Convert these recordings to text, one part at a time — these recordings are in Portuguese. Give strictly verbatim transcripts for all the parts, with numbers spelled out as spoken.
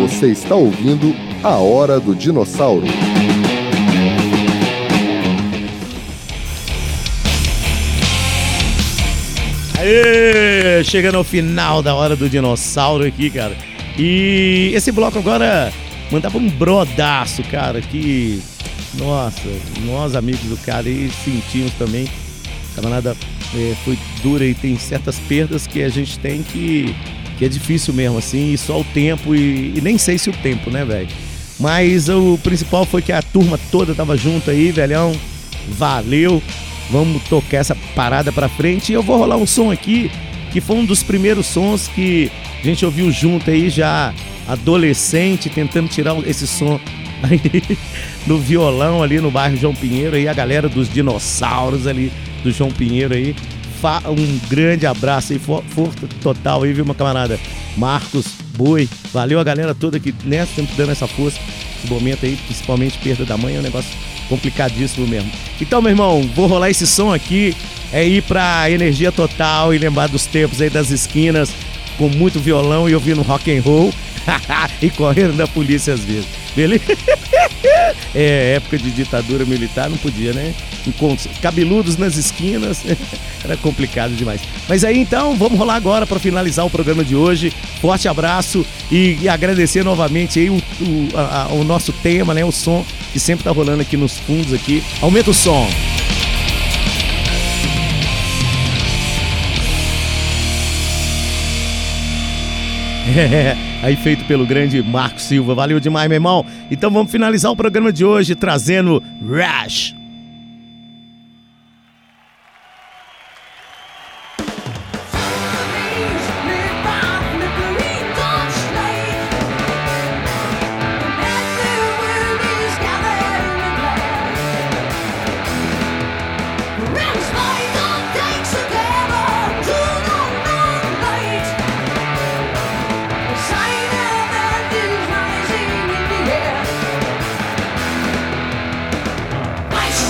Você está ouvindo A Hora do Dinossauro. Aê, chegando ao final da Hora do Dinossauro aqui, cara. E esse bloco agora mandava um brodaço, cara, que... Nossa, nós amigos do cara aí sentimos também. A camarada é, foi dura e tem certas perdas que a gente tem que... Que é difícil mesmo, assim, e só o tempo, e, e nem sei se o tempo, né, velho? Mas o principal foi que a turma toda tava junto aí, velhão. Valeu. Vamos tocar essa parada pra frente. E eu vou rolar um som aqui, que foi um dos primeiros sons que a gente ouviu junto aí, já adolescente, tentando tirar esse som aí no violão ali no bairro João Pinheiro. Aí a galera dos dinossauros ali do João Pinheiro aí. Um grande abraço aí, força total aí, viu, meu camarada? Marcos, Boi, valeu a galera toda que, né, sempre dando essa força. Esse momento aí, principalmente perda da mãe, é um negócio complicadíssimo mesmo. Então, meu irmão, vou rolar esse som aqui, é ir pra energia total e lembrar dos tempos aí das esquinas, com muito violão e ouvindo rock and roll e correndo da polícia às vezes, beleza? É, época de ditadura militar não podia, né? Encontros cabeludos nas esquinas, era complicado demais. Mas aí então, vamos rolar agora para finalizar o programa de hoje. Forte abraço e, e agradecer novamente aí o, o, a, o nosso tema, né? O som que sempre tá rolando aqui nos fundos aqui. Aumenta o som. É, aí feito pelo grande Marcos Silva. Valeu demais, meu irmão. Então vamos finalizar o programa de hoje trazendo Rush. Why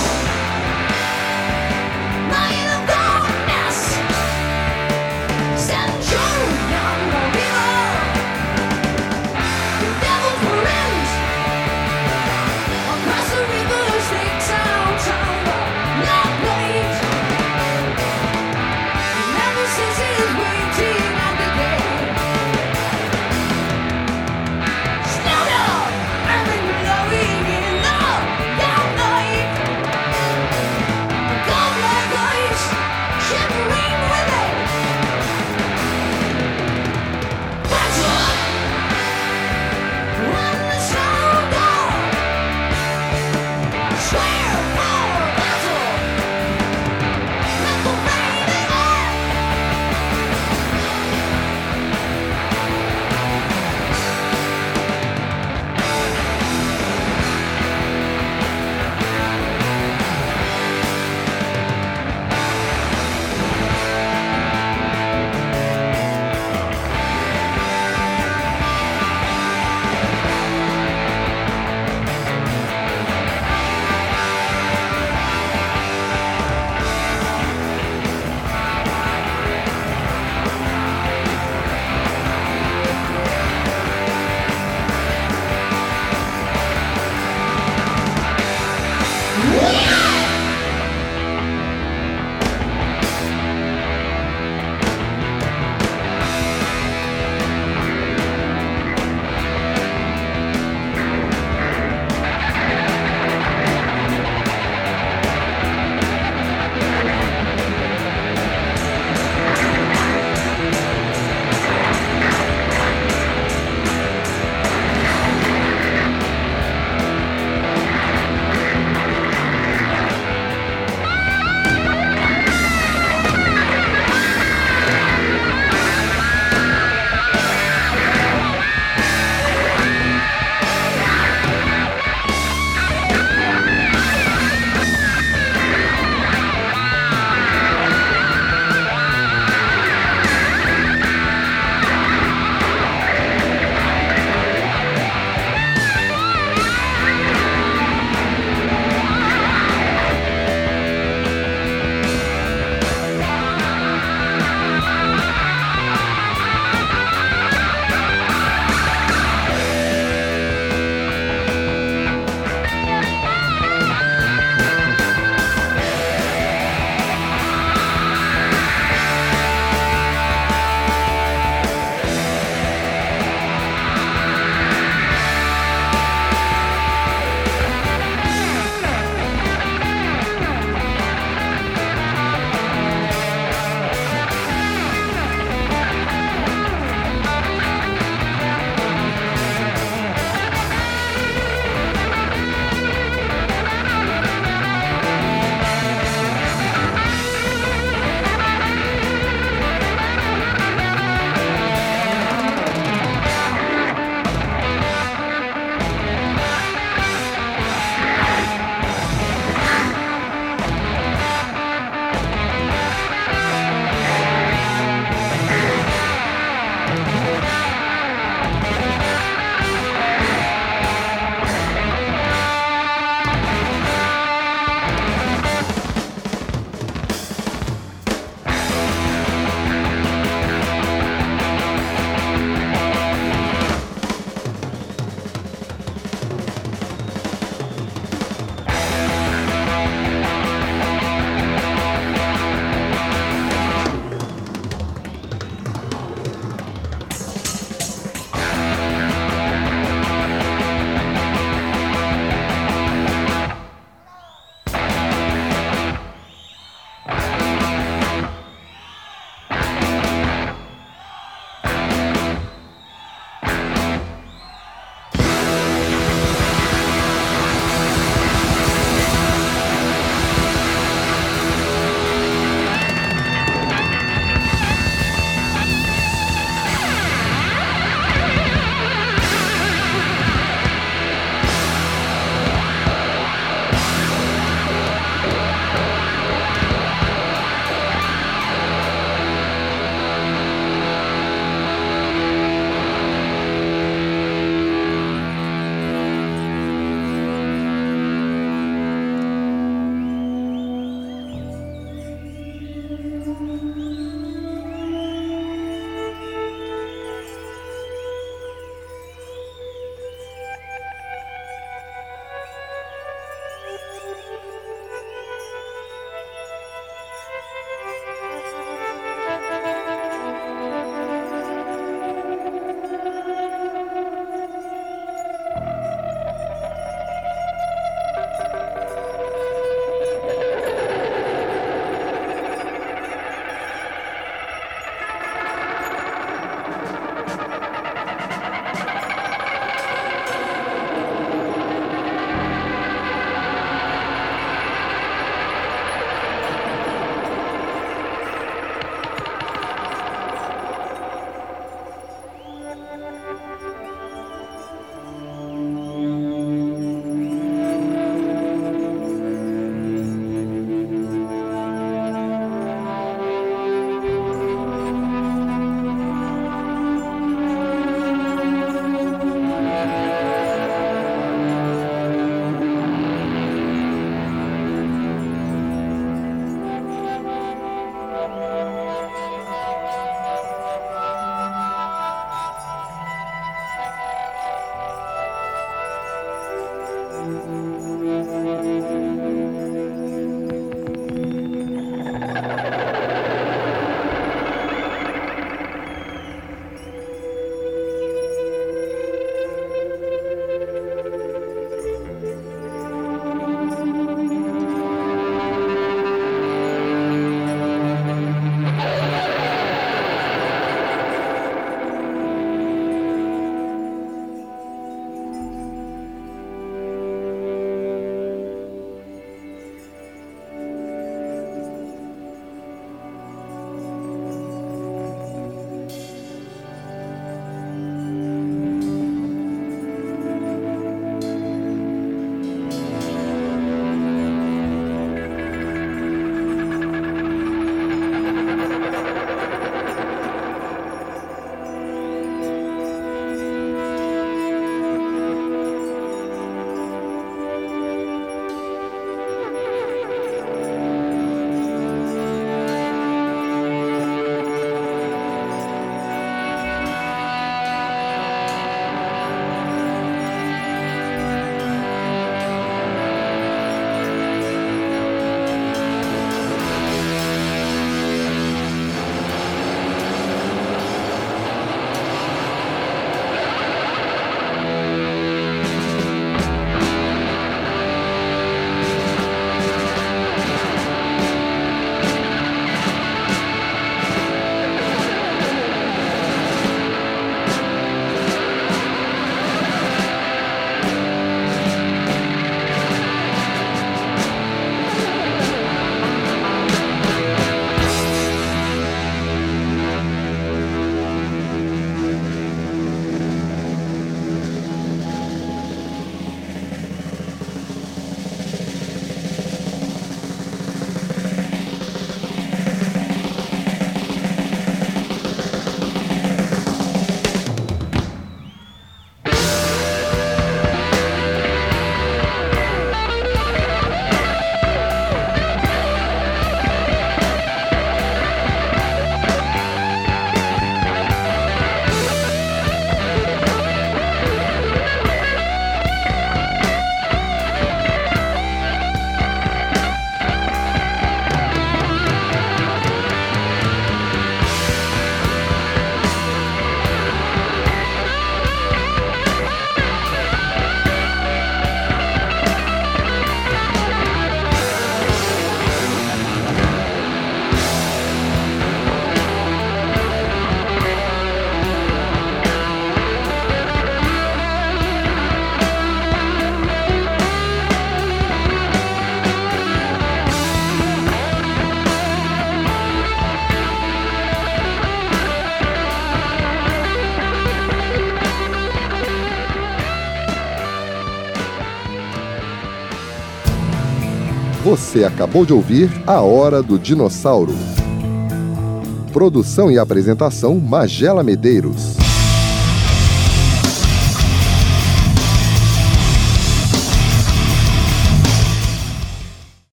Você acabou de ouvir A Hora do Dinossauro. Produção e apresentação Magela Medeiros.